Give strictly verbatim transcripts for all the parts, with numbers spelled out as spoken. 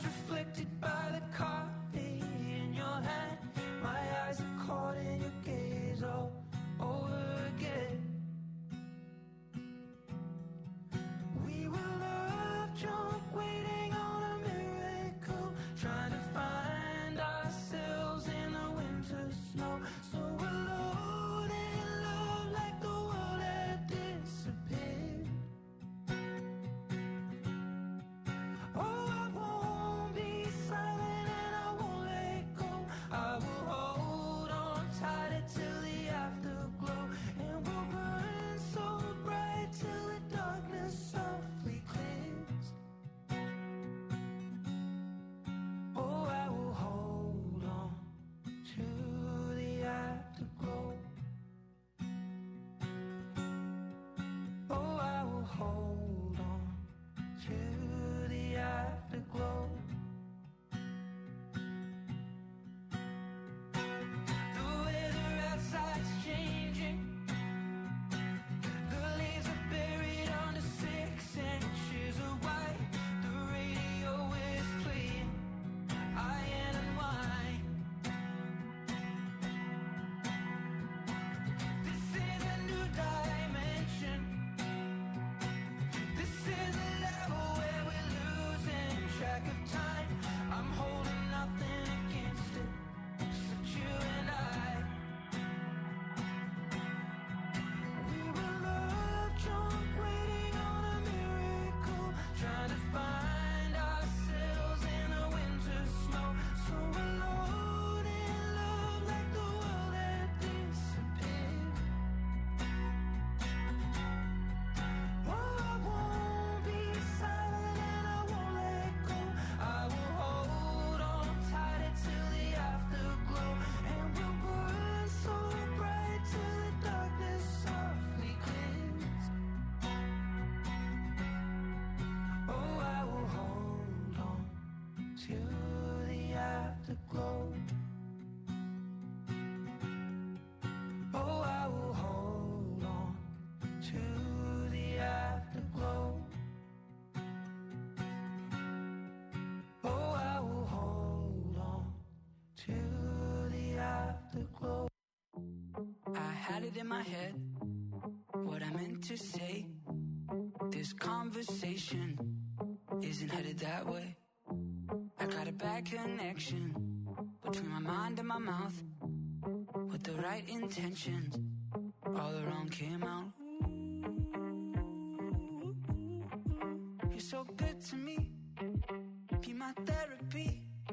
reflected by the coffee in your hand. My eyes are caught in your gaze all over again. We were love drunk, waiting on a miracle, trying to find ourselves in the winter snow. So alone in love, like the world had disappeared. Oh, I won't be silent and I won't let go. I will hold on tighter till the afterglow, and we'll burn so bright till the darkness softly clears. Oh, I will hold on to the afterglow. Oh, I will hold on to the afterglow. The weather outside's changing. The leaves are buried under six inches of white. The radio is playing Iron and Wine. This is a new dimension. This is a level where we're losing track of time. I'm holding nothing against it, except you and I. We were love drunk, waiting on a miracle, trying to find ourselves in the winter snow. So alone in love, like the world had disappeared. Oh, I won't be silent and I won't let go. I will hold on tighter till the afterglow, and we'll burn so bright till the darkness softly clears. Oh, I will hold on to the afterglow. Oh, I will hold on to the afterglow. Oh, I will hold on to the afterglow. I had it in my head, what I meant to say. This conversation isn't headed that way. I got a bad connection between my mind and my mouth. With the right intentions, all the wrong came out. You're so good to me, be my therapy.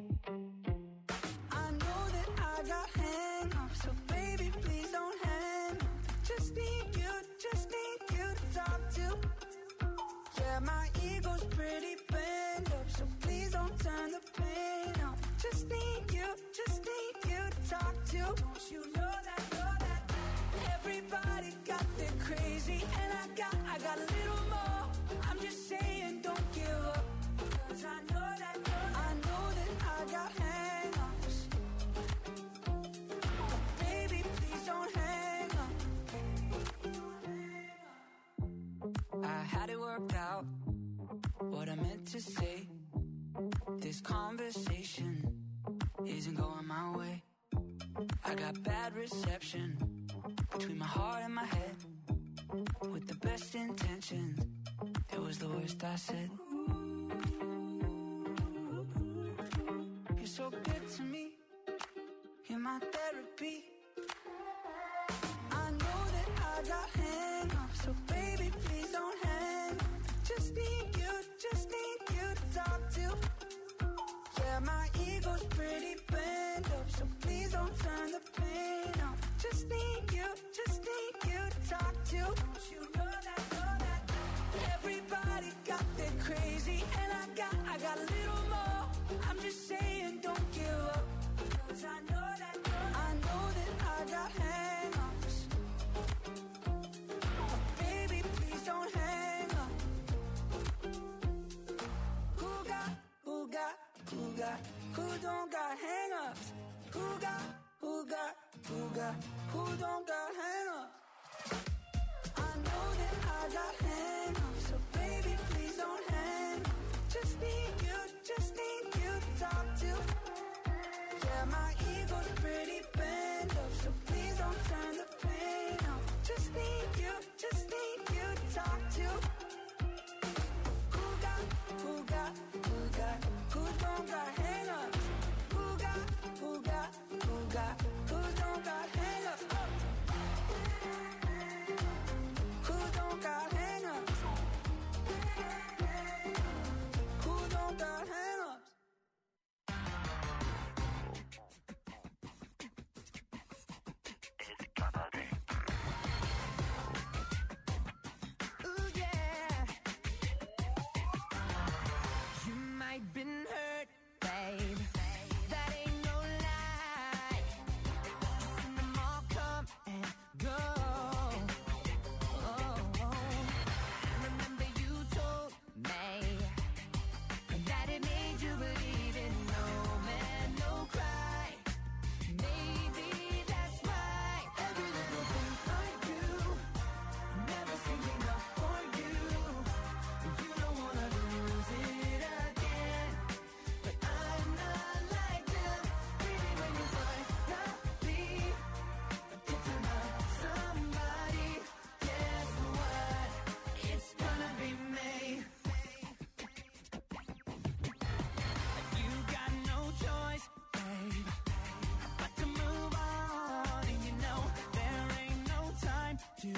I know that I got hang-ups, so baby, please don't hang up. Just need you, just need you to talk to. Yeah, my ego's pretty bent up, so please don't turn the pain up. Just need you, just need you to talk to. Don't you know that, know that everybody got their crazy, and I got, I got a little more. I'm just saying, don't give up, 'cause I know that, know that I know that I got hang-ups. But baby, please don't hang up. I had it worked out, what I meant to say. This conversation isn't going my way. I got bad reception between my heart and my head. With the best intentions, it was the worst I said. You're so good to me, you're my therapy. I know that I got hang-ups, so baby, please don't hang up. Just need you, just need you to talk to. Yeah, my ego's pretty bent up, so please don't turn the pain up. Just need you, just need you to talk to. Don't you know that, know that everybody got their crazy, and I got, I got a little more. I'm just saying, don't give up, 'cause I know that, know that I know that I got hang-ups. But baby, please don't hang up. Who got, who got, who got, who don't got hang-ups? Who got, who got, who got, who don't got hang-ups? I know that I got hang-ups, so baby, please don't hang up. Just need you, just need you to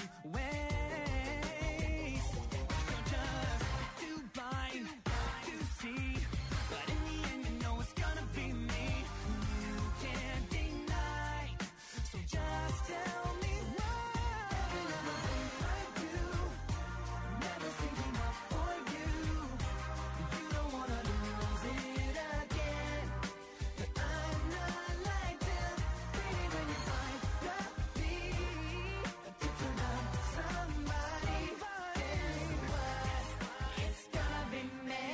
wait. You're just too blind to see, but in the end you know it's gonna be me. You can't deny, so just tell me why. Every little thing I do never seems enough for you. You don't wanna lose it again, but I'm not like them. Baby, when you find the beat, get to love somebody. Guess what? It's gonna be me.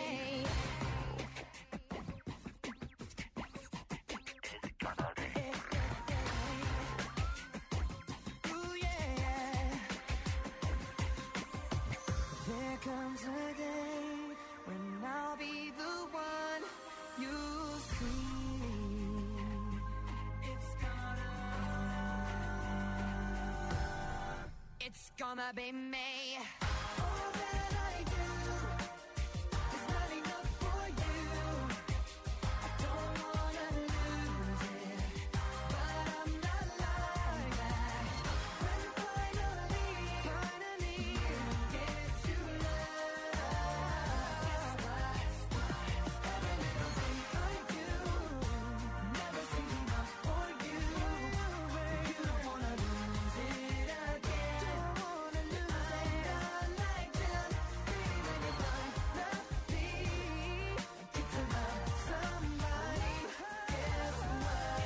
Ooh, yeah. There comes a day when I'll be the one you see. It's gonna, it's gonna be me. All that I do is not enough for you. I don't wanna lose it, but I'm not like that. When finally, finally you get to love, guess what? Every little thing I do never seems enough for you. You don't wanna lose it again. I'm not like them. Baby, when you find the beat, get to love somebody. Guess what?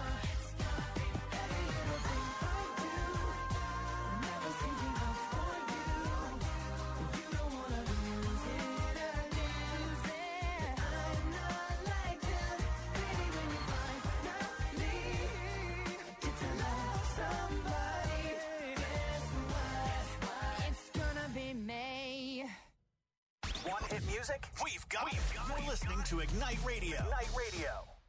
Every little thing I do never seems enough for you. You don't wanna lose it, lose it. I'm not like them. Baby, when you finally get to love somebody, guess what? It's gonna be me. Want hit music? We've got it. You're listening to Ignite Radio. Ignite Radio.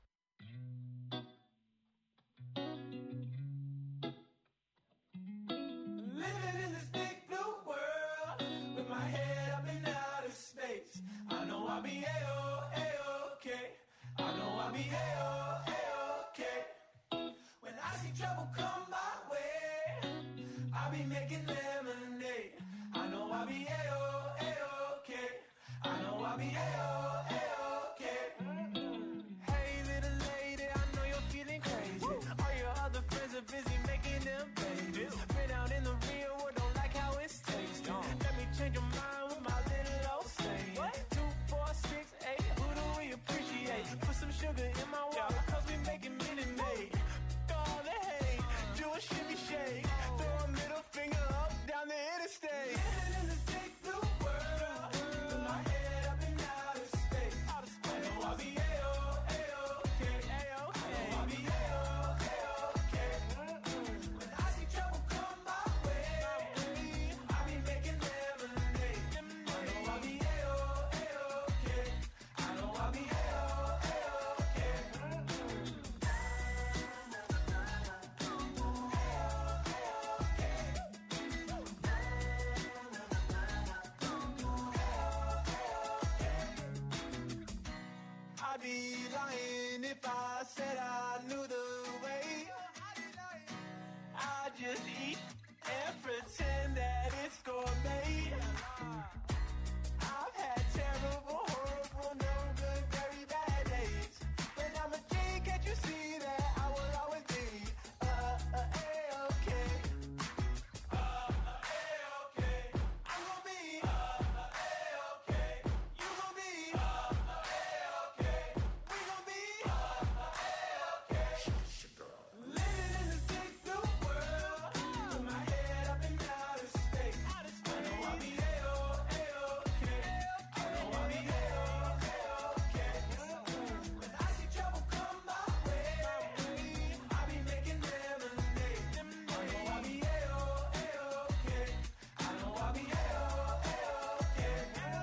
Living in this big blue world with my head up in outer space. I know I'll be A-O, A-okay. I know I'll be A-O, A-okay. When I see trouble come my way, I'll be making lemonade. I know I'll be A-O, A-okay. I know I'll be A-O, A-okay. Hey little lady, I know you're feeling crazy. All your other friends are busy making them babies. Been out in the real world, don't like how it's tasting. Let me change your mind with my little old saying. Two, four, six, eight, who do we appreciate? Put some sugar in my water, cause we making Minute Maid. All the hate, do a shimmy shake. Throw a middle finger up down the interstate. Living in this big blue world with my head up in outer space. I know I'll be A-O, A-okay. I know I'll be A-O, A-okay. When I see trouble come my way, I'll be making lemonade. I know I'll be A-O, A-okay. I know I'll be A-O, A-okay. I'd be lying if I said I knew the way. I just eat and pretend that it's gourmet. I've had terrible, horrible, no good, very bad days. But I'm a king, can't you see that I will always be uh, uh, A-okay. Uh, uh, A-okay. I'm gonna be uh, uh, A-okay. You gonna be uh, uh, A-okay. We gonna be uh, uh, A-okay. Living in this big blue world with my head up in outer space. I know I'll be A-O, A-okay. I know I'll be A-O, A-okay. When I see trouble come my way, I'll be making lemonade. I know I'll be A-O, A-okay. I know I'll be A-O, A-okay.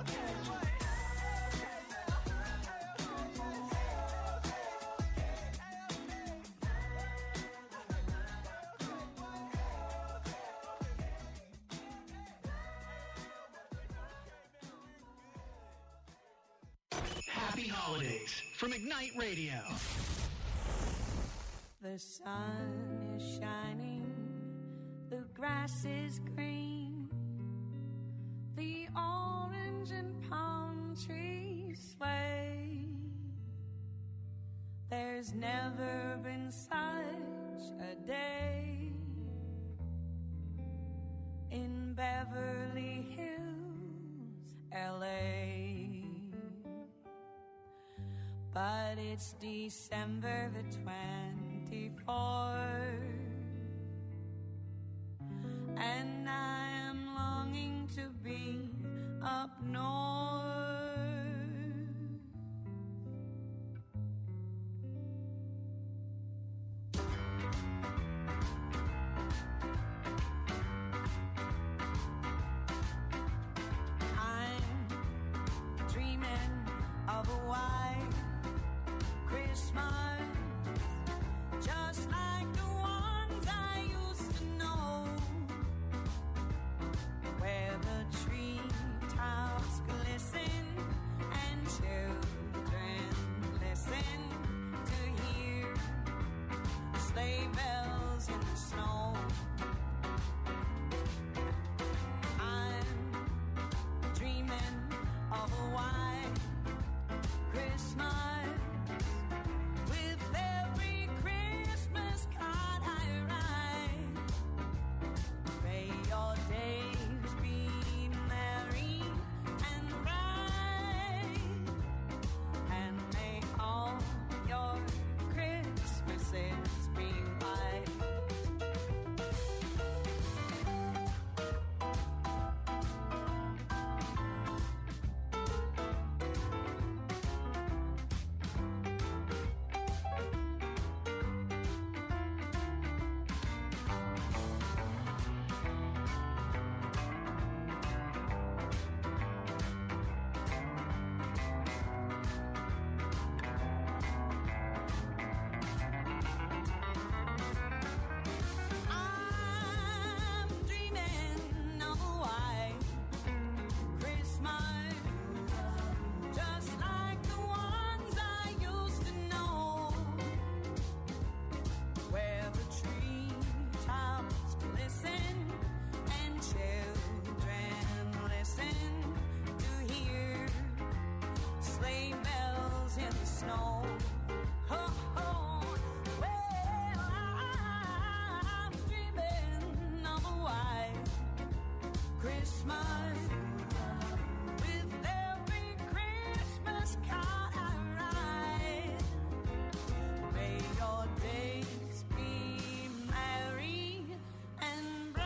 Happy holidays from Ignite Radio. The sun is shining, the grass is green, the orange and palm trees sway. There's never been such a day in Beverly Hills, L A. But it's December the twenty-fourth, and I am longing to be up north. I'm dreaming of a white Christmas, just like the ones I used to know, where the treetops glisten and children listen to hear sleigh bells in the snow. I'm dreaming of a white Christmas, with every Christmas card I write. May your days be merry and bright, and may all your Christmases be white. I'm dreaming of a white Christmas, just like the ones I used to know, where the treetops glisten and children listen to hear sleigh bells in the snow. Oh, oh, well, I'm dreaming of a white Christmas, with every Christmas card I write. May your days be merry and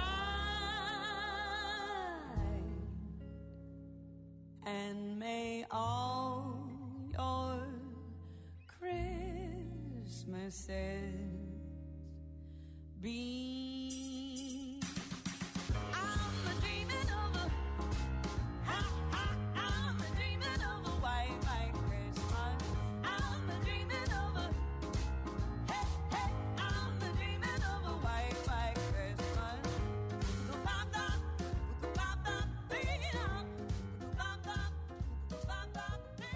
bright, and may all your Christmases be. I'm dreaming of a, ha, ha, I'm dreaming of a white, white Christmas. I'm dreaming of a, hey, hey, I'm dreaming of a white, white Christmas. Ba-ba, ba-ba, ba-ba, ba-ba, ba-ba,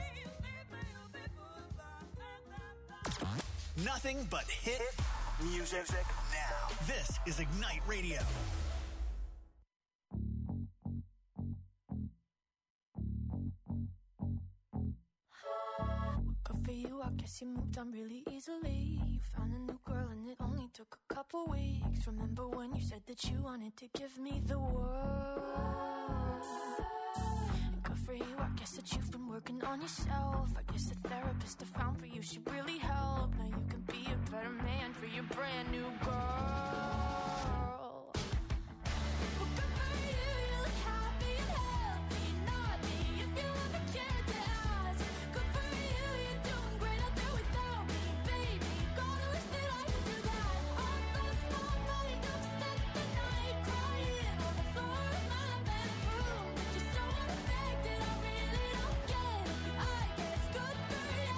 ba-ba. Nothing but hit music now. This is Ignite Radio. Good for you, I guess you moved on really easily. You found a new girl and it only took a couple weeks. Remember when you said that you wanted to give me the world? And good for you, I guess that you've been working on yourself. I guess the therapist I found for you should really help. Now you can be a better man for your brand new girl. Well, good for you, you look happy and healthy. Not me, if you ever cared to ask. Good for you, you're doing great out there without me, baby. God, I wish that I could do that. I lost my mind, I've spent the night crying on the floor of my bedroom. Just so unaffected, I really don't get it. I guess good for you.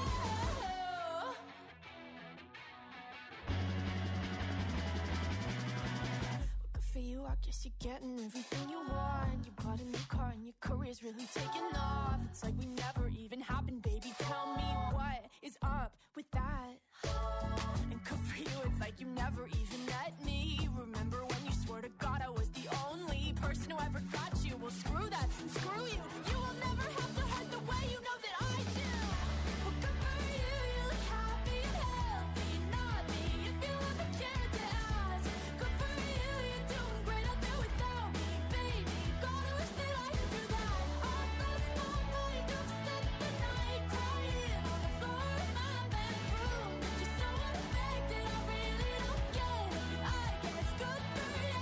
Well, good for you, I guess you're getting everything you want. You bought a new car and your career's really taking off. It's like we never even happened, baby. Tell me what is up with that? And good for you, it's like you never even met me. Remember when you swore to God I was the only person who ever got you? Well, screw that and screw you. You will never have to hurt the way you know that I do. Well, good for you, you look happy and healthy. Not me, if you ever cared to ask. Good for you, you're doing great out there without me, baby. Gotta wish that I could do that. I lost my mind, I've spent the night crying on the floor of my bedroom. But you're so unaffected, I really don't get it. I guess good for you.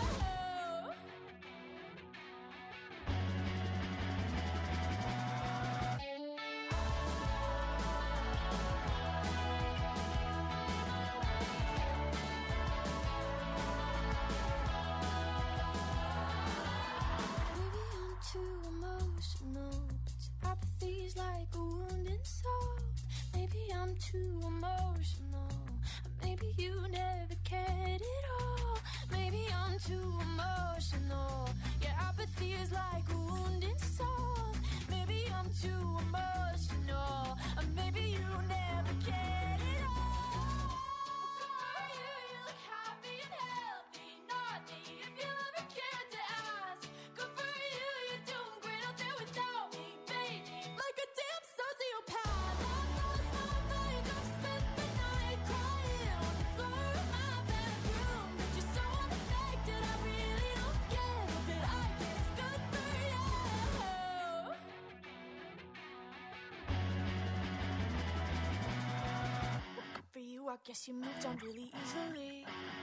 Maybe I'm too emotional, but your apathy's like a wounded soul. Maybe I'm too emotional, or maybe you never cared at all. Maybe I'm too emotional, your apathy is like a wounded soul. Maybe I'm too emotional, or maybe you never cared at all. Good for you, you look happy and healthy. Not me, if you ever cared to ask. Good for you, you're doing great out there without me, baby. Like a damn sociopath. I've lost my mind, I've spent the night crying on the floor of my bedroom. But you're so unaffected, I really don't get it. But I guess good for you. Well, good for you, I guess you moved on really easily.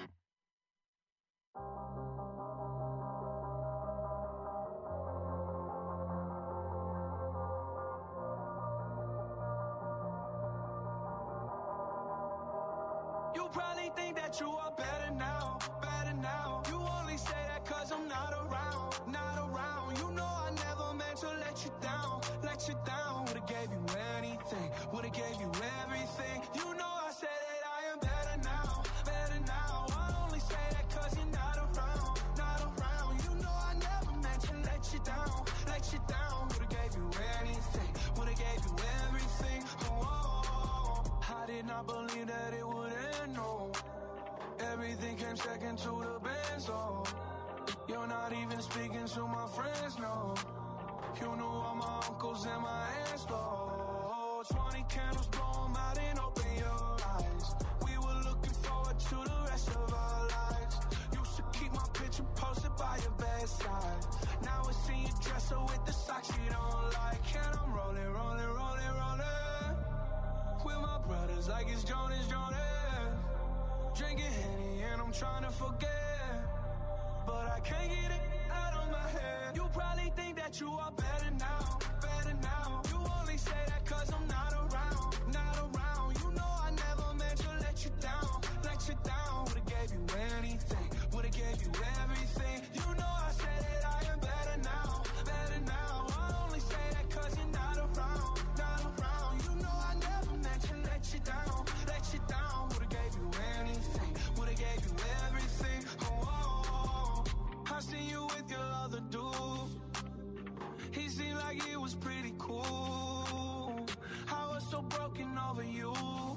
You probably think that you are better now, better now. You only say that cause I'm not around, not around. You know I never meant to let you down, let you down. Would've gave you anything, would've gave you everything. You know I said that I am better now, better now. I only say that cause you're not around, not around. You know I never meant to let you down, let you down. Would've gave you anything, would've gave you everything. Oh, oh, oh. I did not believe that it would end, no. Everything came second to the best, oh. You're not even speaking to my friends, no. You knew all my uncles and my aunts, oh. Twenty candles, blow 'em out and open your eyes. We were looking forward to the rest of our lives. Used to keep my picture posted by your bedside. Now it's in your dresser with the socks you don't like. And I'm rolling, rolling, rolling, rolling with my brothers like it's Jonas, Jonas. Drinking Henny and I'm trying to forget, but I can't get it out of my head. You probably think that you are better now, better now. You only say that cause I'm not around, not around. You know I never meant to let you down, let you down. Would've gave you anything, would've gave you everything. You know I said that I am better now, better now. I only say that cause you're not around, not around. You know I never meant to let you down, let you down. Would've gave you anything, would've gave you everything. Oh, oh, oh. I seen you with your other dude. He seemed like he was pretty cool. I was so broken over you.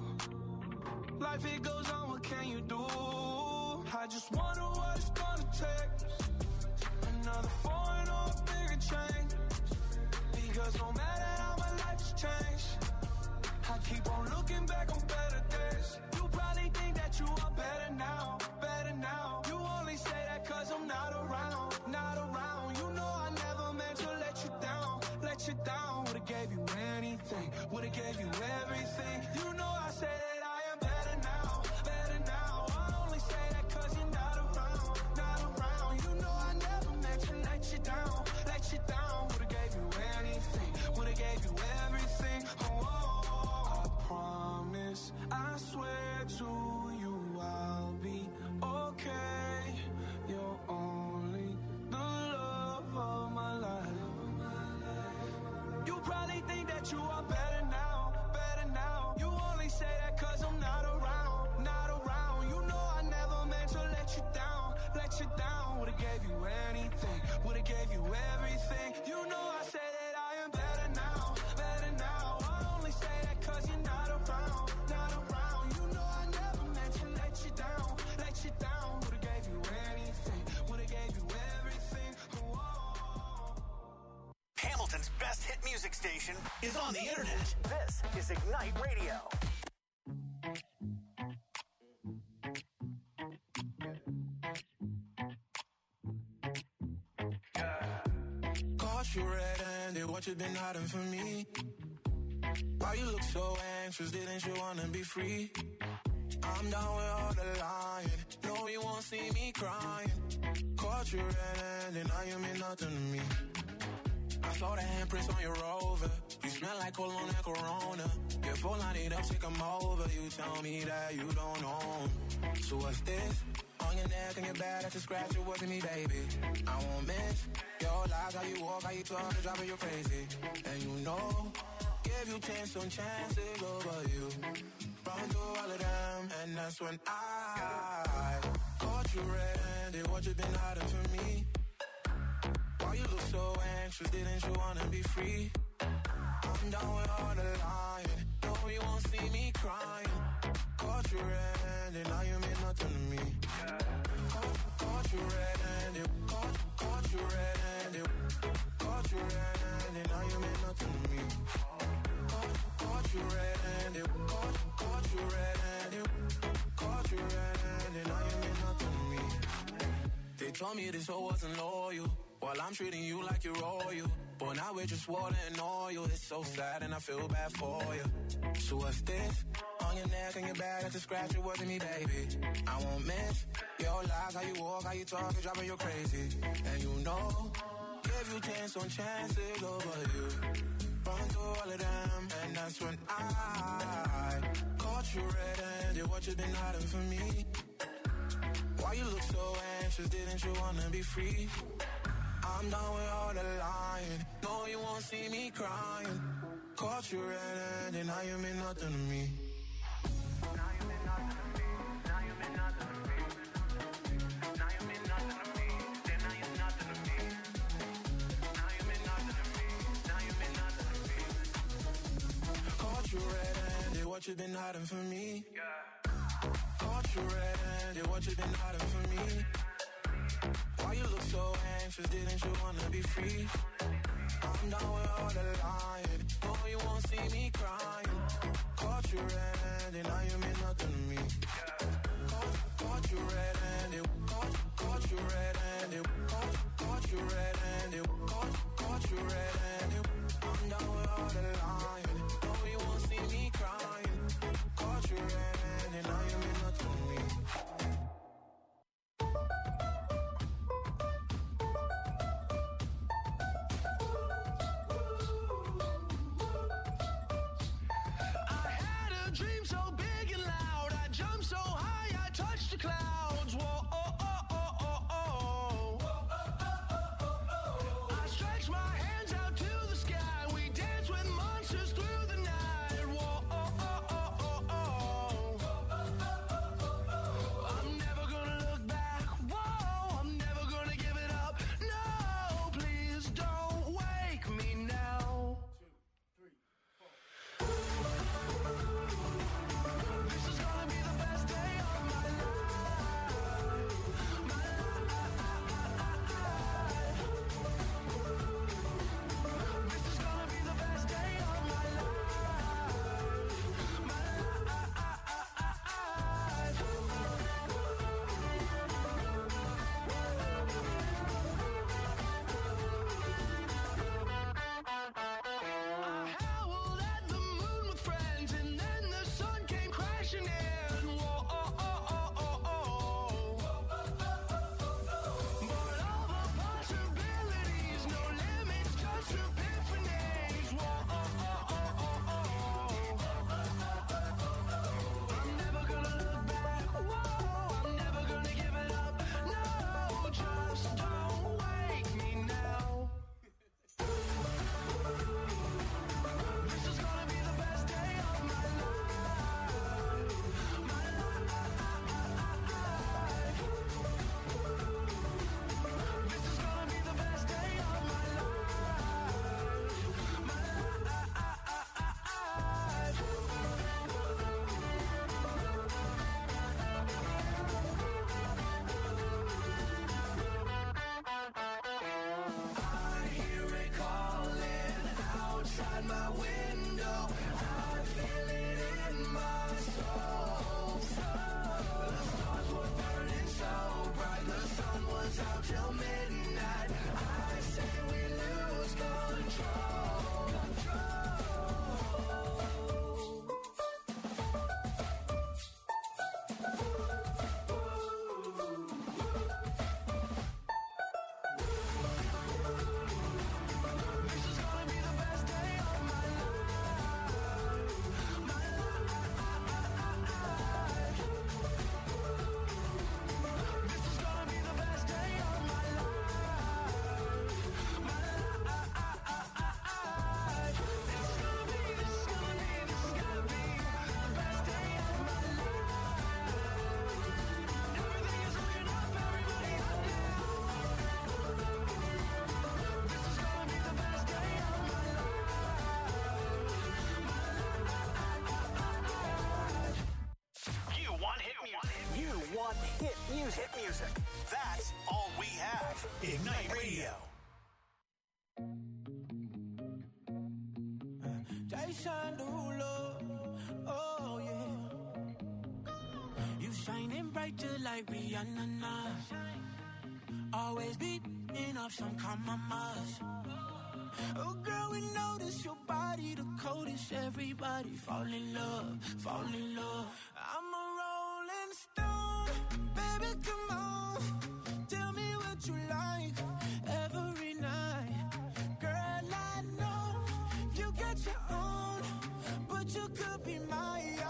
Life it goes on, what can you do? I just wonder what it's gonna take. Another foreign or a bigger change. Because no matter how my life's changed, I keep on looking back on better days. You probably think that you are better now, better now. You only say that cause I'm not around, not around. You know I never meant to let you down, let you down. Would've gave you anything, would've gave you everything. You know I said that I am better now, better now. I only say that cause you're not around, not around. You know I never meant to let you down, let you down. Would've gave you anything, would've gave you everything. Oh, oh, oh. I promise, I swear to you I'll be okay. You're only the love of my life. You probably think that you are better now, better now. You only say that cause I'm not around, not around. You know I never meant to let you down, let you down. Would've gave you anything, would've gave you everything. best hit music station is on the internet. This is Ignite Radio. Caught you red-handed, what you been hiding from me? Why you look so anxious, didn't you wanna be free? I'm down with all the lying, no you won't see me crying. Caught you red-handed, now you mean nothing to me. I saw the handprints on your Rover, you smell like cologne and Corona. Your phone line it up, take 'em over, you tell me that you don't own. So what's this? On your neck and your back, that's a scratch, it wasn't me, baby. I won't miss your lies, how you walk, how you talk, it's driving you crazy. And you know, give you chance on chances over you. Run through all of them, and that's when I caught you red-handed, what you been hiding from me? Why you look so anxious, didn't you wanna be free? I'm down with all the lying, no you won't see me crying. Caught you red-handed, now you mean nothing to me. Caught, caught you red-handed, caught, caught you red-handed, caught you red-handed, now you mean nothing to me. Caught, caught you red-handed, caught, caught you red-handed, caught you red-handed, now you mean nothing to me. They told me this hoe wasn't loyal, while I'm treating you like you're royal. But now we're just water and oil. It's so sad and I feel bad for you. So what's this? On your neck and your back, that's a scratch, it wasn't me, baby. I won't miss your lies, how you walk, how you talk, it's driving you crazy. And you know, give you chance on chances over you. Run through all of them, and that's when I caught you red-handed, what you been hiding from me? Why you look so anxious, didn't you wanna be free? I'm done with all the lying, no you won't see me crying. Caught you red-handed, now you mean nothing to me. Now you mean nothing to me, now you mean nothing to me. Now you mean nothing to me, then now you're nothing to me. Now you mean nothing to me, now you mean nothing to me. Caught you red-handed, what you been hiding from me? Caught you red-handed, what you been hiding from me? Why you look so anxious, didn't you wanna be free? I'm down with all the lying, no you won't see me crying. Caught you red-handed, now you mean nothing to me. Caught, caught you red-handed, caught, caught you red-handed, caught, caught you red-handed, caught, caught you red-handed. I'm down with all the lying, no you won't see me crying. Caught you red-handed, now you mean nothing to me. Dream so big and loud, I jumped so high, I touched the clouds. Whoa, oh, oh, oh, oh, oh. Whoa, oh, oh, oh, oh, oh. I stretched my hands out to the sky, we danced with monsters through the night. Whoa, oh, oh, oh, oh, oh. Whoa, oh, oh, oh, oh. I'm never gonna look back, whoa, I'm never gonna give it up. No, please don't wake me now. Two, three, four. stays out till midnight. I say we lose control. This is gonna be the best day of my life. My life. This is gonna be the best day of my life. My life. This is gonna be, this is gonna be, this is gonna be the best day of my life. Everything is looking up, everybody up now. This is gonna be the best day of my life. You want hit music. You want hit music. Hit music. That's all we have. Ignite Radio. Jason Derulo, oh yeah. You shining bright just like Rihanna now. Always beating up some compromise. Oh girl, we notice your body the coldest. Everybody fall in love, fall in love. I'm a rolling stone, baby, come on. Tell me what you like every night. Girl, I know you got your own, but you could be mine.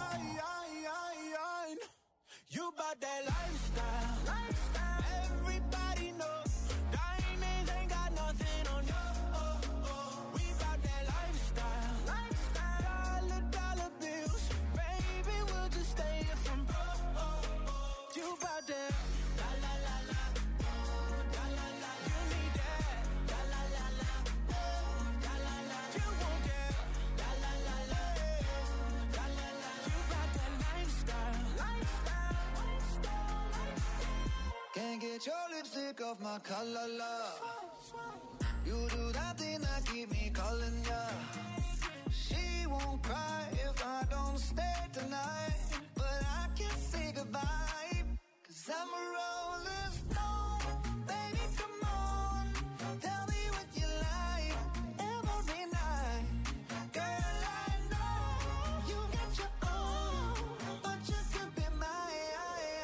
You bout that lifestyle, lifestyle. Everybody knows diamonds ain't got nothing on you. Oh, oh. We bout that lifestyle, lifestyle. Dollar, dollar bills, baby, we'll just stay here from broke. Oh, oh. You bout that, la la la la, la la la. You need that, la la la la, la la la. You want that, la la la la, la la la. You bout that lifestyle, lifestyle, lifestyle, lifestyle. Can't get your lipstick off my collar, love. You do that thing that keep me calling ya. She won't cry if I don't stay tonight, but I can't say goodbye, cause I'm a rolling stone. Baby, come on, tell me what you like every night. Girl, I know you got your own, but you could be mine.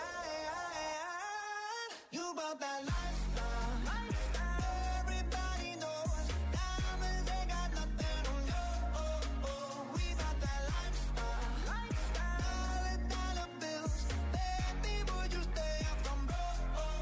You bout that lifestyle, lifestyle. Everybody knows diamonds ain't got nothing on you. Oh, oh. We bout that lifestyle, lifestyle. Dollar, dollar bills, baby, would you stay up from broke? Oh,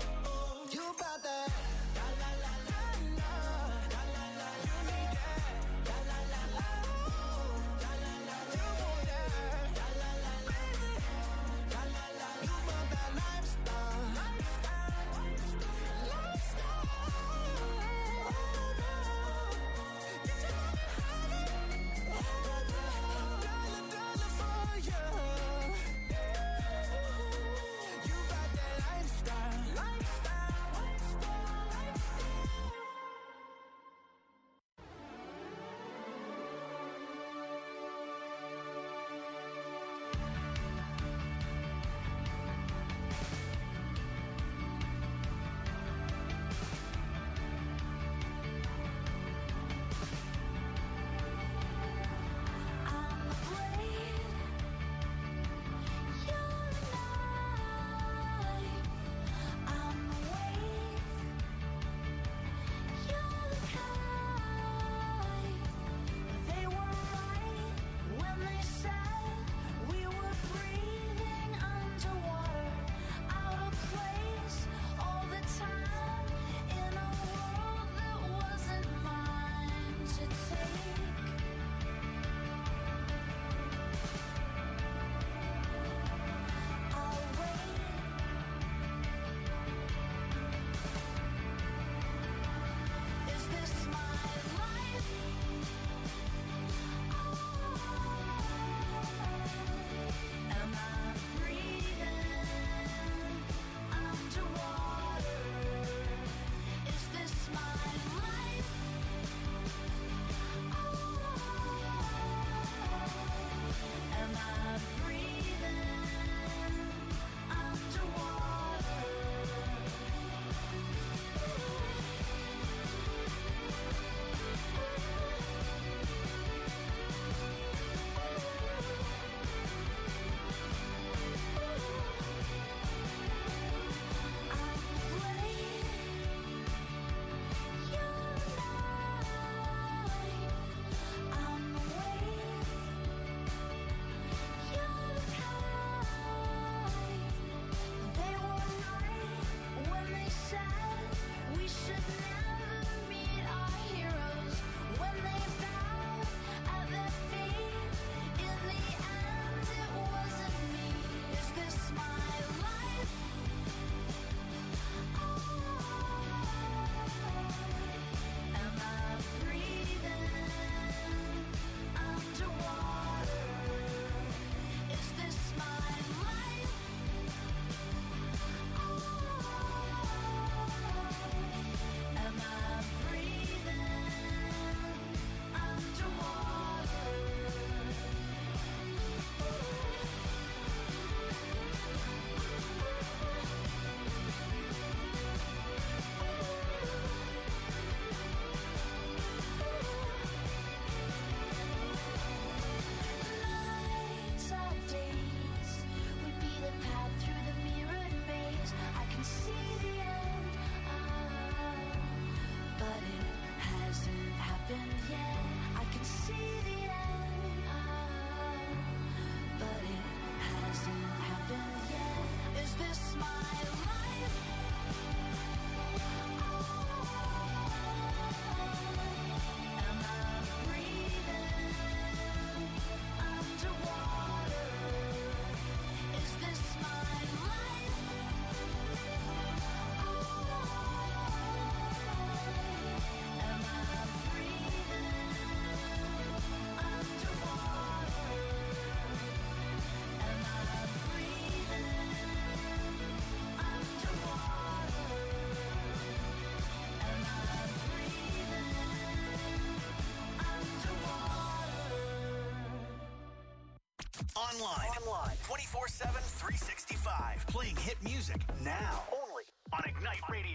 Online. Online. twenty-four seven, three sixty-five. Playing hit music now. Only on Ignite Radio.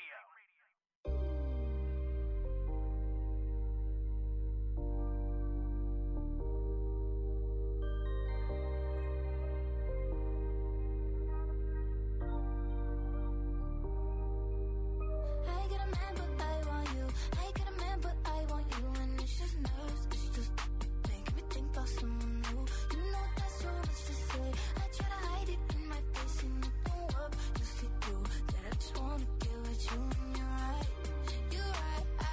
I get a man, but I want you. I get a man, but I want you. And it's just nerves, it's just making me think about someone new. You know that's so much to say. I try to hide it in my face and it don't work. You see through that I just wanna get with you. And you're right, you're right. I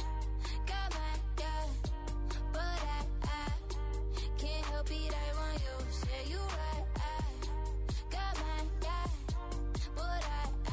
got my guy, but I, I can't help it. I want you. Say you right. I got my guy, but I, I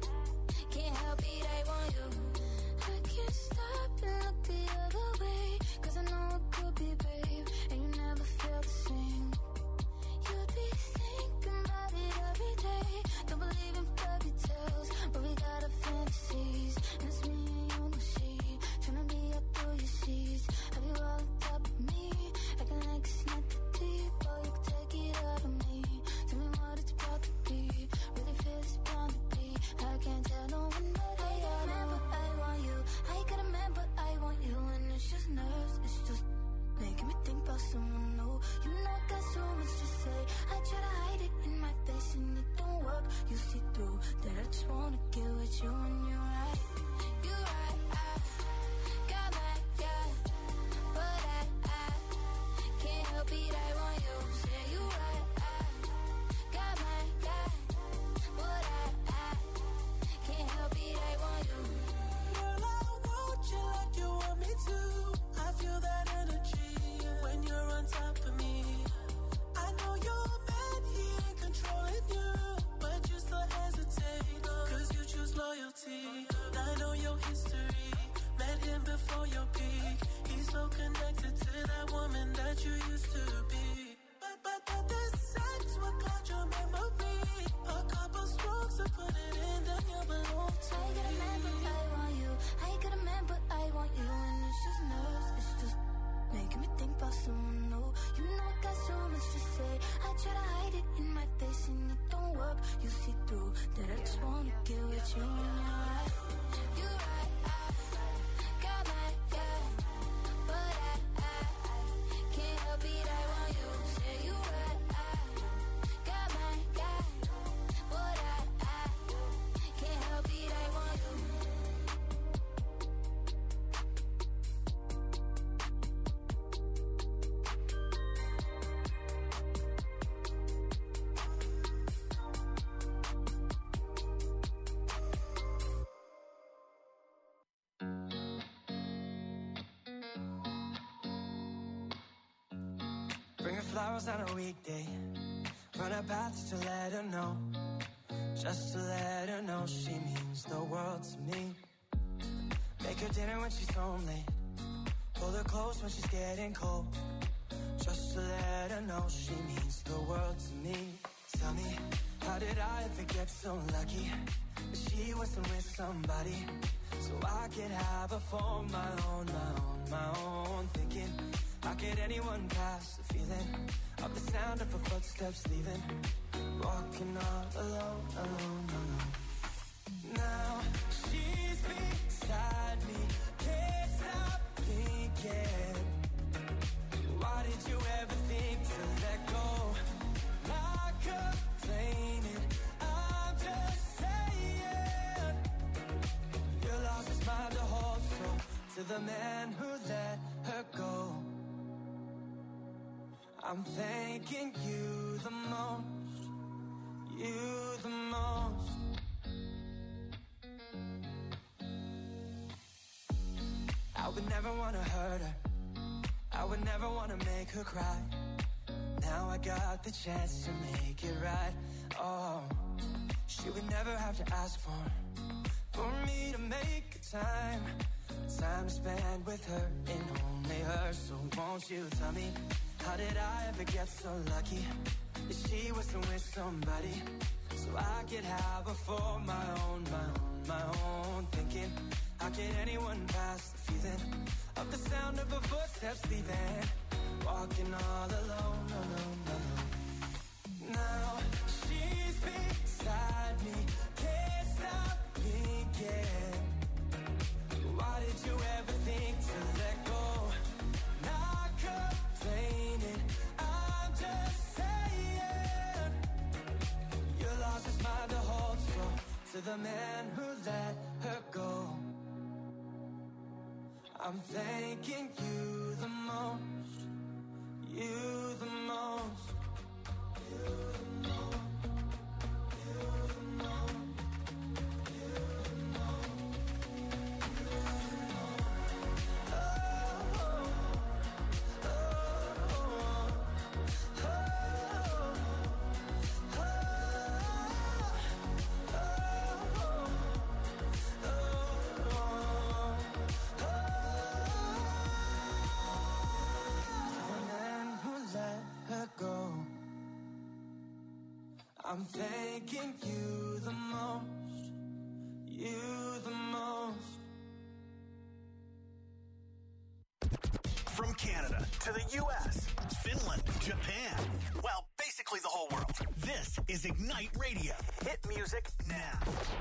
can't help it. I want you. I can't stop and look the other way, 'cause I know it could be, babe, and you never felt the same. You'd be thinking about it every day. Don't believe in fairy tales, but we got our fantasies. And it's me and you, no she, tryna be up through your sheets. Have you all on top of me, acting like it's not that deep? Oh, you can take it out of me. Tell me what it's about to be. Really feel it's bound to be. I can't tell no one, but I got a man, but I want you. I got a man, but I want you. And it's just nerves, it's just making me think about someone new. You know I got so much to say. I try to hide it in my face and it don't work. You see through that I just wanna get with you. And you're right, you're right. I got my guy, but I, I can't help it. I want you. Say you right. I got my guy, but I, I can't help it. I want you. Girl, I want you like you want me to. I feel that energy when you're on top of me. I know you're mad, he ain't controlling you, but you still hesitate, 'cause you choose loyalty. I know your history, met him before your peak. He's so connected to that woman that you used to be. But, but, but the sex will cloud your memory. A couple strokes to put it in, then you belong to I got a man, but me. I want you. I got a man, but I want you. And it's just nerves, it's just making me think about someone new. You know I got so much to say. I try to hide it in my face and it don't work. You see through that I just wanna get with you. And you're right, you're right. I got my guy, but I, I can't help it. I want you. Say you right. I got my guy, but I, I can't help it. I want you. Bring her flowers on a weekday. Run her past to let her know. Just to let her know she means the world to me. Make her dinner when she's home late. Pull her close when she's getting cold. Just to let her know she means the world to me. Tell me, how did I ever get so lucky that she wasn't with somebody, so I could have her for my own, my own, my own. Thinking, how could anyone pass the feeling of the sound of her footsteps leaving? Walking all alone, alone, alone. Now she's beside me, can't stop thinking. Why did you ever think to let go? Not complaining, I'm just saying. You lost his mind to hold so to the man who let her go. I'm thanking you the most, you the most. I would never want to hurt her, I would never want to make her cry. Now I got the chance to make it right. Oh, she would never have to ask for For me to make a time Time to spend with her and only her. So won't you tell me, how did I ever get so lucky that she wasn't with somebody, so I could have her for my own, my own, my own. Thinking, how could anyone pass the feeling of the sound of her footsteps leaving? walking all alone, alone, alone. Now she's beside me, can't stop thinking. Why did you ever think to let go? Not complaining, I'm just saying. You lost his mind to hold strong to the man who let her go. I'm thanking you the most, you the most, you the most, you the most, you the most, you the most. Oh, oh, oh, oh, oh, I'm thanking you the most, you the most. From Canada to the U S, Finland, Japan, well, basically the whole world. This is Ignite Radio. Hit music now.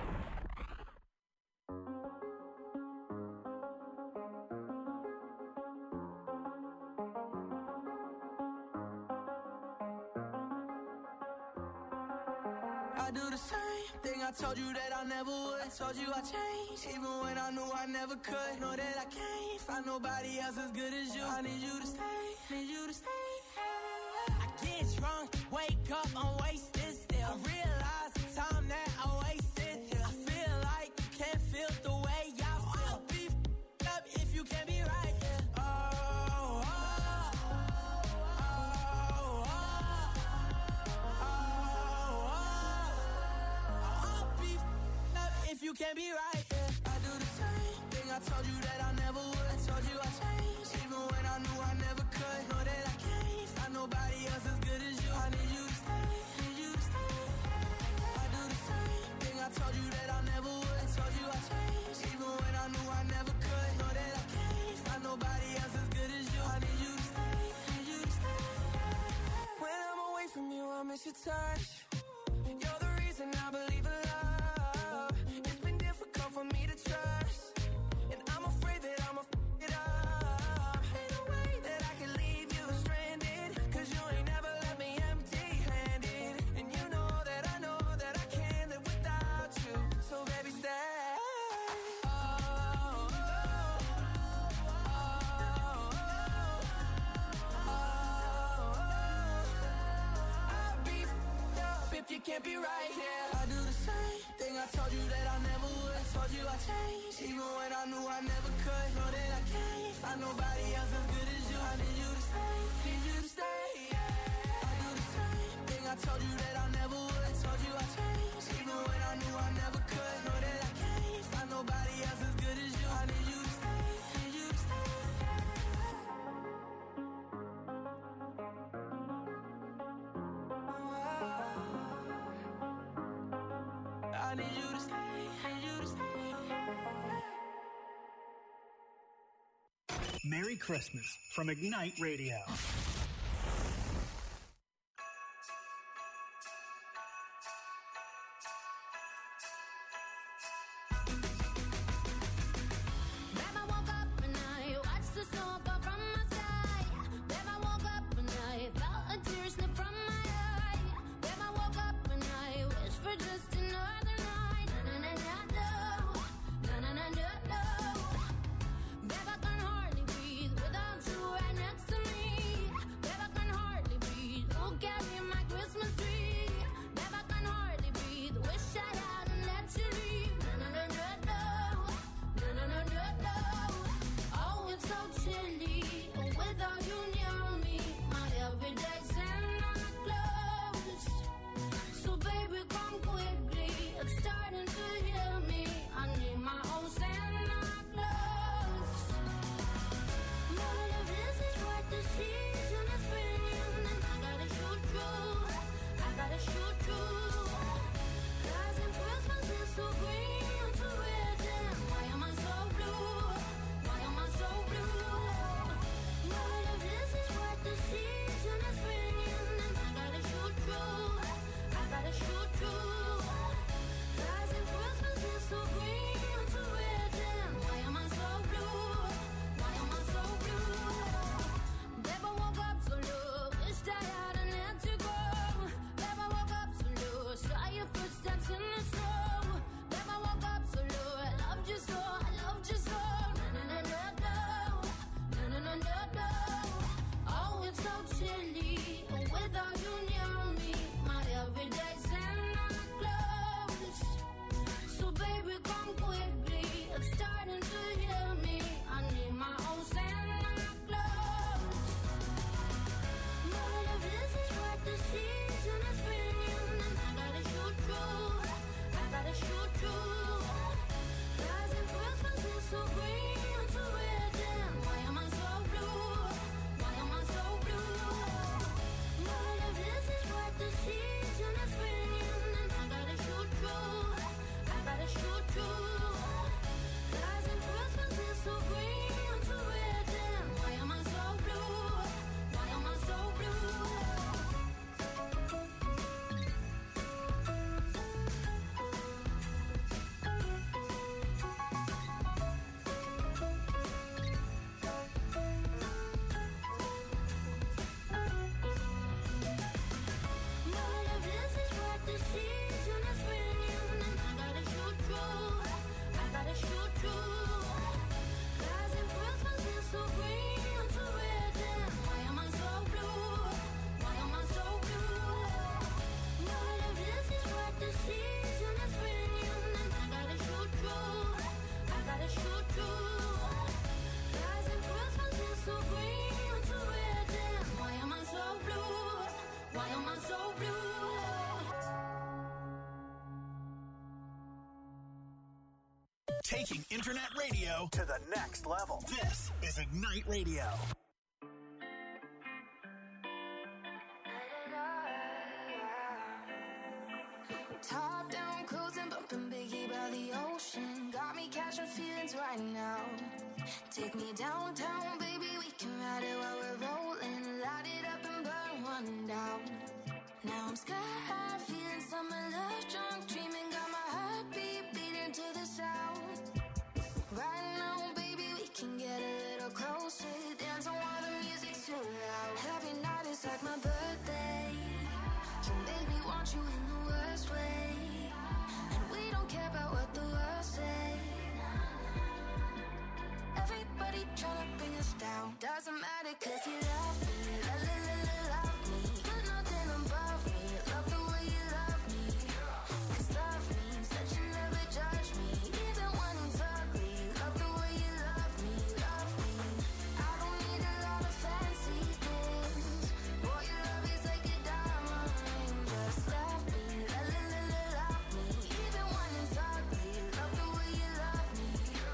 I do the same thing I told you that I never would. I told you I changed, even when I knew I never could. Know that I can't find nobody else as good as you. I need you to stay, need you to stay. I get drunk, wake up, I'm wasted still. I realize the time that I wasted here. I feel like you can't feel the way I feel. I'll be f***ed up if you can't be right here. Oh, oh, oh, oh, oh, oh. I'll be f***ed up if you can't be right here. I do the same thing I told you that I never would. I told you I changed, even when I knew I never could. Know that I can't find nobody else as good as you. I need you to stay, need you to stay. I do the same thing I told you that I never would. I told you I changed, even when I knew I never could. Know that I can't find nobody else as good as you. I need you to stay, need you to stay. When I'm away from you, I miss your touch. You're the reason I believe in love. It's been difficult for me to trust, and I'm afraid that I'ma f*** it up. Ain't no way that I can leave you stranded, 'cause you ain't never left me empty-handed. And you know that I know that I can't live without you. So baby, stay. Oh, oh, oh, oh, oh. I'll be f***ed up if you can't be right here. I do the same thing I told you that I never would. I told you I changed, even when I knew I never could. Know that I can't find nobody else as good as you. I need you to stay, need you to stay. I do the same thing I told you that I never would. I told you I changed, even when I knew I never could. Know that I can't find nobody else as good as you. I need you to stay, need you to stay. I need you to stay, need you to stay. Merry Christmas from Ignite Radio. Babe, I woke up and I watched the snow fall from my sky. Babe, I woke up and I felt a tear slip from my eye. Babe, I woke up and I wished for just another night. Na na na na no, na na na na no. Babe, I can hardly breathe without you right next to me. Babe, I can hardly breathe. Who'll carry my Christmas tree? Babe, I can hardly breathe. Wish I hadn't let you leave. Na na na na no. No, no, no, no, no. Oh, it's so chilly without you near me. My everyday Santa Claus. So baby, come quickly. It's starting to hear me. I need my own Santa Claus. None of this is what the season is bringing, and I gotta shoot through. I gotta shoot through. 'Cause in Christmas is so green, so red, and why am I so blue? Why am I so blue? None of this is what the Taking internet radio to the next level. This is Ignite Radio. Top down, cruising, bumping Biggie by the ocean. Got me catching feelings right now. Take me downtown, baby, we can ride it while we're rolling. Light it up and burn one down. Now I'm sky high, feeling summer love, drunk, dreaming. Got my heartbeat beating to the sound. Right now, baby, we can get a little closer. Dance on while the music's too loud. Every night is like my birthday. You made me want you in the worst way. And we don't care about what the world say. Everybody tryna bring us down. Doesn't matter cause you love me. La la la la love me. Put nothing above me. Love the way you love me. Cause love means that you never judge me. Even when it's ugly. Love the way you love me. Love me. I don't need a lot of fancy things. Boy, your love is like a diamond ring. Just love me. La la la la love me. Even when it's ugly. Love the way you love me.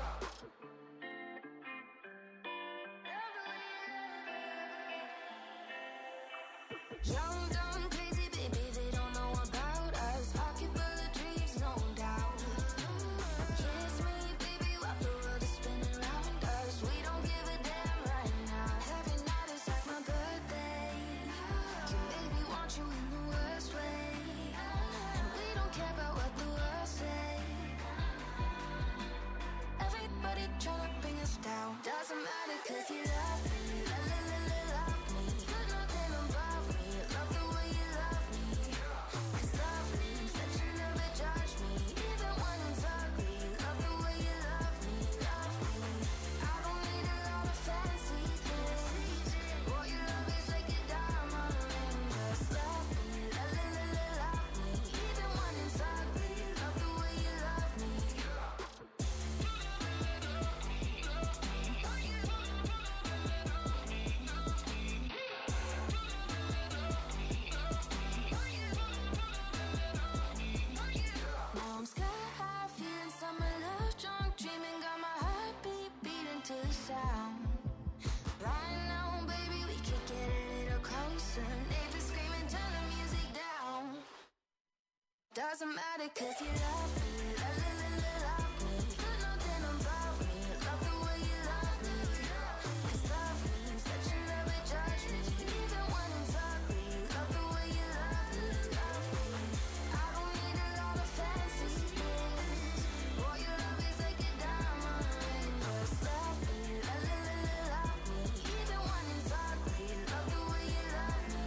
Young, dumb, crazy, baby, they don't know about us. Pocket full of dreams, no doubt. Kiss me, baby, while the world is spinning around us. We don't give a damn right now. Every night is like my birthday. You made me want you in the worst way. And we don't care about what the world say. Everybody tryna bring us down. Doesn't matter cause you love me. La la la la love me. Put nothing above me. Love the way you love me. Cause love means that you never judge me. Even when it's ugly. Love the way you love me. Love me. I don't need a lot of fancy things. Boy, your love is like a diamond ring. Just love me. La la la la love me. Even when it's ugly. Love the way you love me. Now I'm sky high, feeling summer love, drunk, dreaming. Got my heartbeat beating to the sound. Right now, baby, we could get a little closer. Neighbors screaming, turn the music down. Doesn't matter cause you love me. La la la la love me. Put nothing above me. Love the way you love me. Cause love means that you never judge me. Even when it's ugly. Love the way you love me. Love me. I don't need a lot of fancy things. Boy, your love is like a diamond ring. Just love me. La la la la love me. Even when it's ugly. Love the way you love me.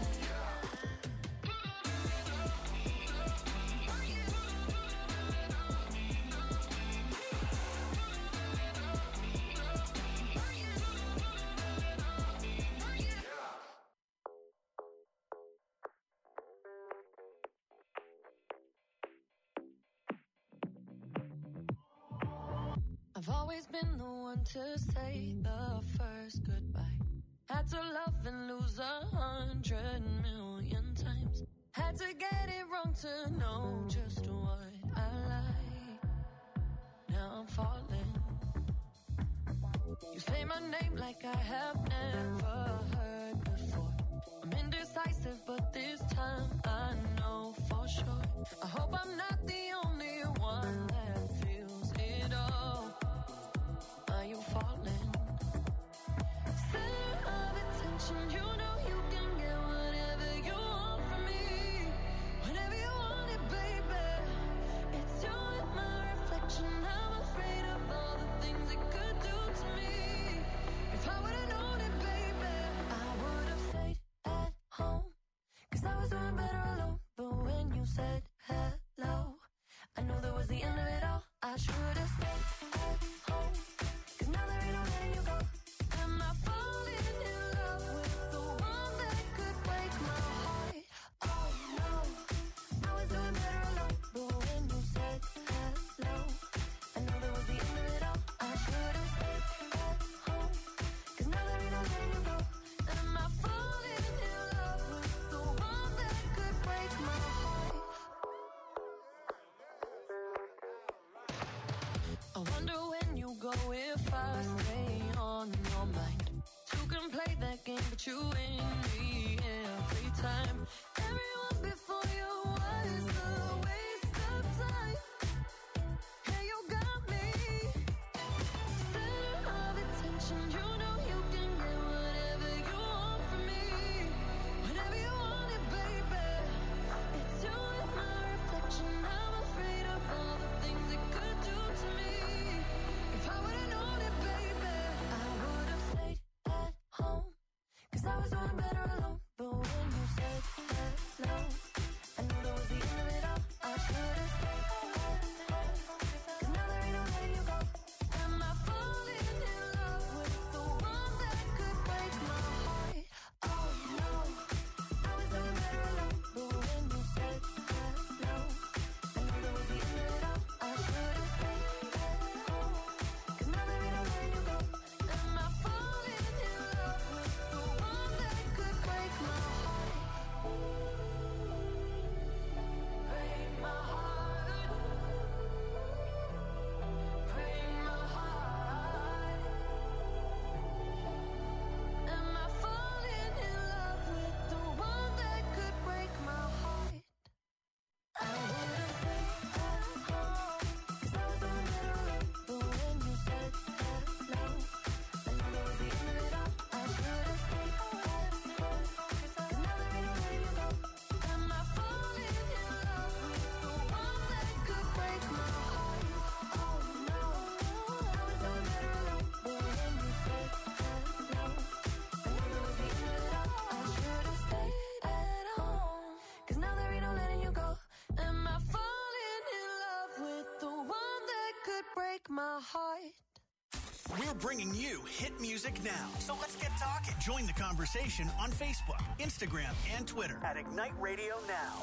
I've always been the one to say the first goodbye. Had to love and lose a hundred million times. Had to get it wrong to know just what I like. Now I'm falling. You say my name like I have never heard before. I'm indecisive, but this time I know for sure. I hope I'm not the only one that feels it all. Are you falling? Center of attention, you know you can get whatever you want from me. Whenever you want it, baby. It's you and my reflection. I'm afraid of all the things it could do to me. If I would've known it, baby, I would've stayed at home. Cause I was doing better alone. But when you said hello, I knew that was the end of it all. I should've stayed at home. Cause now there ain't no letting you go. Am I falling in love with the one that could break my heart? Oh no, I was doing better alone. But when you said hello, I knew that was the end of it all. I should've stayed at home. Cause now there ain't no letting you go. Am I falling in love with the one that could break my heart? put you in me every time. Everyone before you was a waste of time. Hey, you got me center of attention. You know you can get whatever you want from me, whenever you want it, baby. It's you and my reflection. I'm afraid of all the things it could do to me. If I would've known it, baby, I would've stayed at home, 'cause I was doing better alone. But when you said hello, I knew that was the end of it all. I should've stayed at home, 'cause now there ain't no letting you go. Am I falling in love with the one that could break my heart? Oh no, I was doing better alone. But when you said hello, I knew that was the end of it all. I should've stayed at home, 'cause now there ain't no letting you go. Am I falling in love with the one that could break my heart? Break my heart. Break my heart. Am I falling in love with the one that could break my heart? I would've stayed at home, 'cause I was doing better alone. But when you said hello, I knew that was the end of it all. I should've stayed at home, 'cause now there ain't no letting you go. Am I falling in love with the one that could break my heart? Oh no, I was doing better alone. But when you said hello, I knew that was the end of it all. I should've stayed at home, 'cause now there ain't no letting you go. Am I falling in love with the one that could break my heart? We're bringing you hit music now. So let's get talking. Join the conversation on Facebook, Instagram, and Twitter at Ignite Radio Now.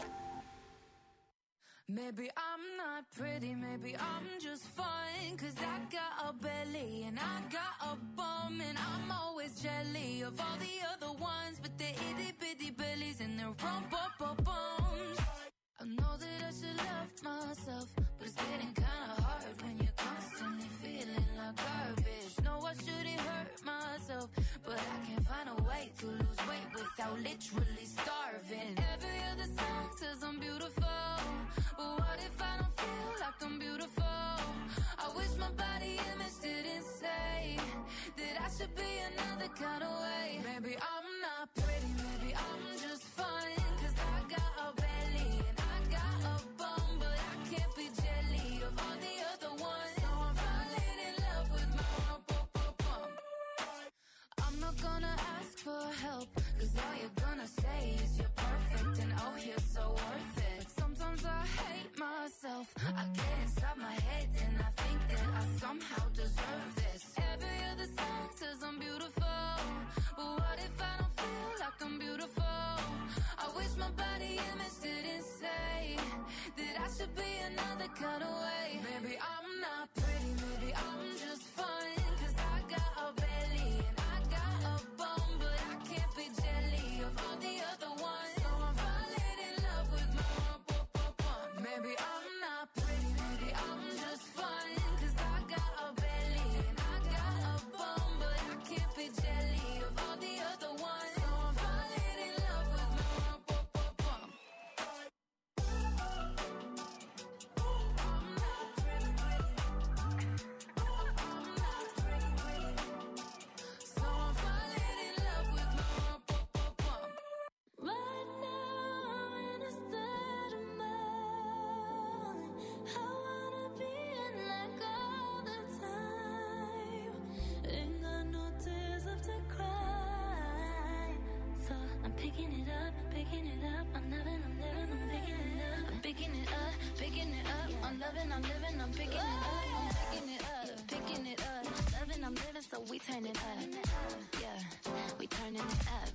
Maybe I'm not pretty, maybe I'm just fine, 'cause I got a belly and I got a bum, and I'm always jelly of all the other ones, but they're itty bitty bellies and they're rump bum bums. I know that I should love myself, but it's getting kinda hard when you're constantly feeling like garbage. No, I shouldn't hurt myself, but I can't find a way to lose weight without literally starving. Every other song says I'm beautiful, but what if I don't feel like I'm beautiful? I wish my body image didn't say that I should be another kind of way. Maybe I'm not pretty, maybe I'm just fine, 'cause I got a belly and I got a bum, but I can't be jelly of all the other ones. So I'm falling in love with my rump bum bum. I'm not gonna ask for help, 'cause all you're gonna say is you're perfect and oh, you're so worth it. But sometimes I hate myself. I get inside my head and I think that I somehow deserve this. Every other song says I'm beautiful, but what if I don't feel like I'm beautiful? I wish my body image didn't say that I should be another kind of way. Maybe I'm not pretty, maybe I'm just fine, 'cause I got a belly and I got a bum, but I can't be jelly of all the other ones. So I'm falling in love with my rump bum bum. Maybe I'm not pretty, maybe I'm just fine, 'cause I got a belly and I got a bum, but I can't be jelly of all the other ones. So I'm falling in love with my rump bum bum. I'm not pretty, pretty. I'm not pretty, pretty. So I'm falling in love with my rump bum bum. Right now I'm in a state of mind. I wanna be in like all the time. Ain't got no tears left to cry. So I'm picking it up, picking it up. I'm loving, I'm living, I'm picking it up. I'm picking it up, picking it up. I'm loving, I'm living, I'm picking it up. I'm picking it up, picking it up. Loving, I'm living, so we turn it up. Yeah, we turning it up.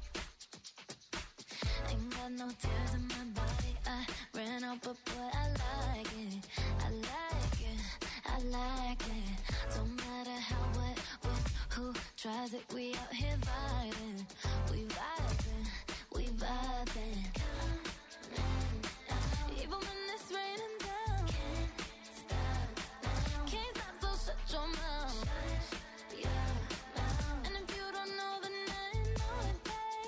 Ain't got no tears in my body. I ran out, but boy, I like it. I like it. I like it. Don't matter how, what, when, who tries it. We out here vibing. We vibing. We vibing. Even when it's raining down. Can't stop now. Can't stop, so shut your mouth. Shut your mouth. And if you don't know, then I know it, babe.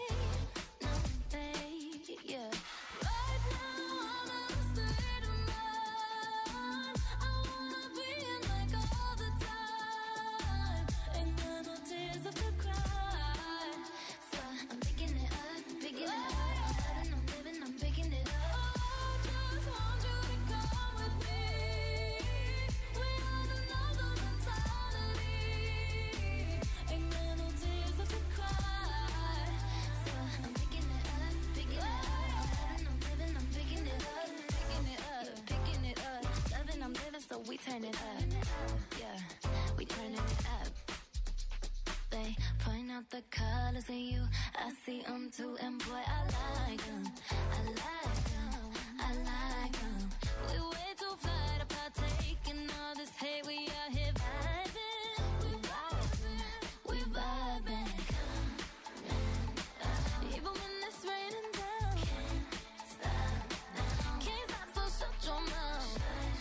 we turn it up. Yeah, we turn it up. They point out the colors in you. I see them too, and boy, I like them. I like them. I like them. We way too fly to partake in all this hate. We out here vibing. We vibing. We vibing. Even when it's raining down. Can't stop now. Can't stop, so shut your mouth.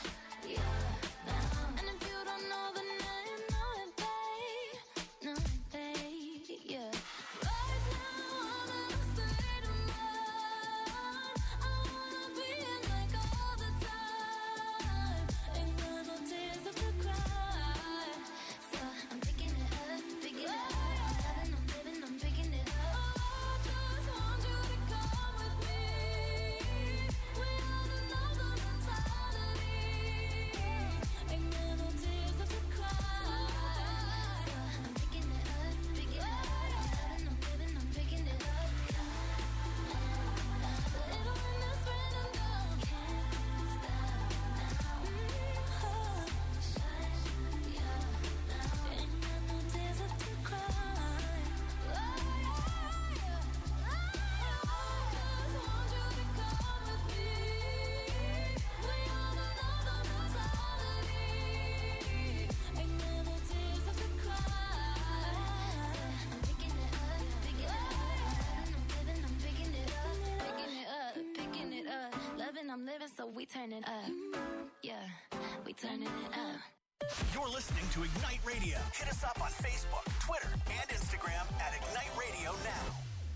Yeah. And if you don't know, then now you know it, babe. Know it, babe. Yeah. Right now, I'm in a state of mind. I wanna be in like all the time. Ain't got no tears left to cry. So I'm picking it up, picking it up. I'm loving, I'm living, I'm picking it up. I just want you to come with me. We ought to know the mentality. Ain't got no tears left to cry. So I'm picking it up, picking it up. I'm loving, I'm living, I'm picking it up. Little when it's raining down. Can't stop now. Shine, yeah, now. Ain't got no tears left to cry. I just want you to come with me. We ought to know the mentality. Ain't got no tears left to cry. I'm picking it up, picking it up. I'm living, I'm picking it up, picking it up, picking it up. Loving, I'm living, so we turn it up. Yeah, we turning it up. You're listening to Ignite Radio. Hit us up on Facebook, Twitter, and Instagram at Ignite Radio Now.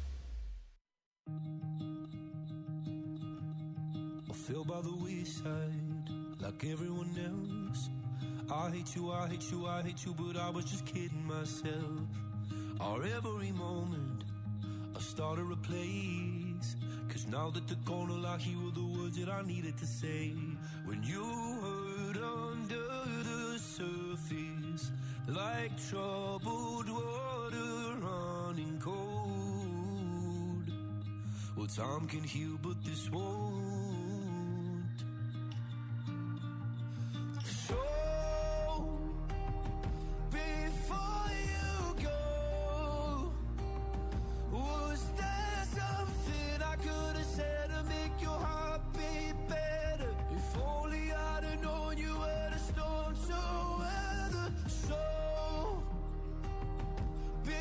I feel by the wayside like everyone else. I hate you, I hate you, I hate you, but I was just kidding myself. Our every moment I started a place. Cause now that they're gone, all I hear were the words that I needed to say. When you hurt under the surface, like troubled water running cold. Well, time can heal, but this won't.